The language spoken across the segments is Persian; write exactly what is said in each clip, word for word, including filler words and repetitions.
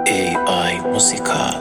ای آی موسیقا.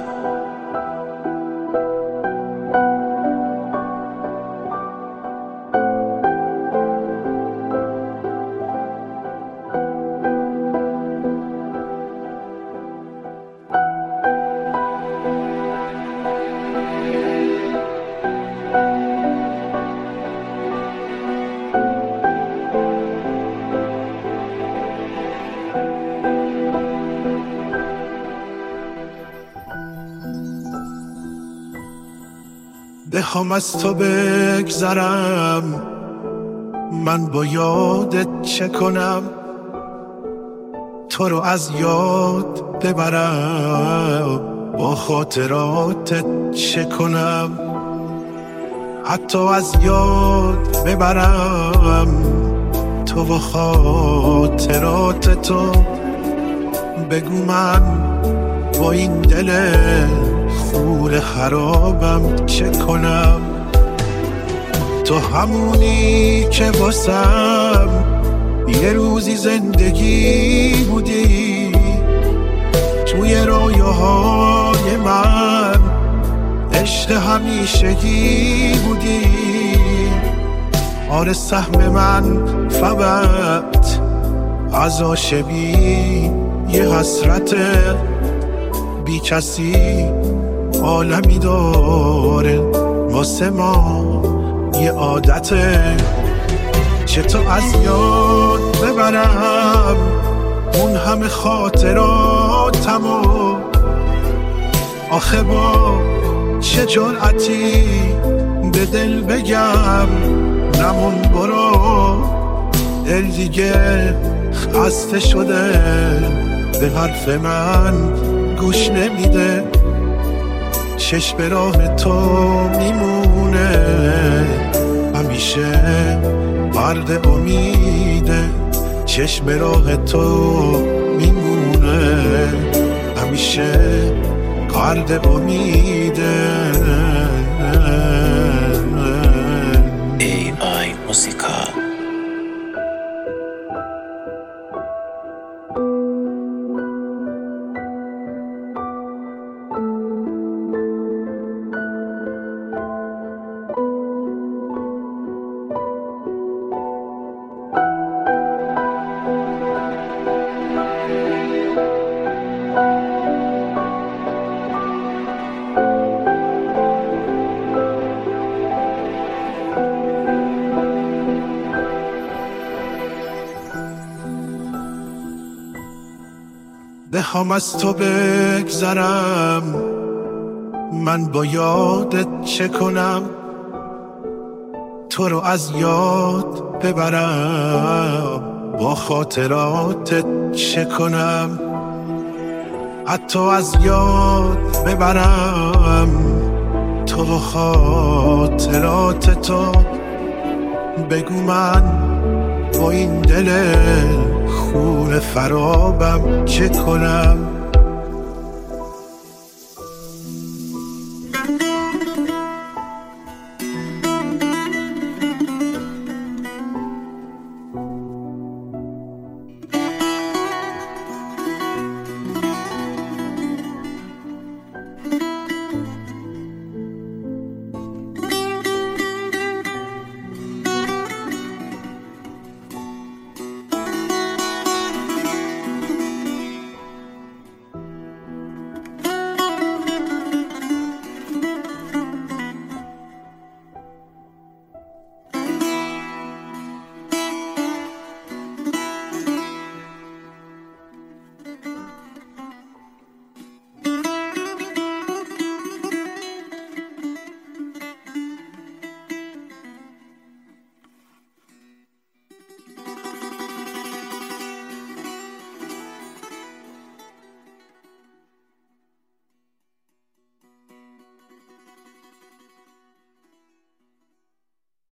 بخوام از تو بگذرم، من با یادت چه کنم؟ تو رو از یاد ببرم، با خاطراتت چه کنم؟ حتی از یاد ببرم تو و خاطرات تو، بگو من با این دل خور خرابم چه کنم؟ تو همونی که واسم یه روزی زندگی بودی، توی رویاهای من عشق همیشگی بودی. آره سهم من فقط از عاشقی یه حسرته، بی کسی عالمی داره واسه ما یه عادته. چطور از یاد ببرم اون همه خاطراتمو؟ آخه با چه جرأتی به دل بگم نمون برو؟ دل دیگه خسته شده، به حرف من گوش نمیده. چشم به راه تو میمونه همیشه مرد امیده. چشم به راه تو میمونه همیشه مرد امیده. ای آی موسیقا. بخوام از تو بگذرم، من با یادت چه کنم؟ تو رو از یاد ببرم، با خاطراتت چه کنم؟ حتی از یاد ببرم تو و خاطرات تو، بگو من با این دل خون فرابم چه کنم؟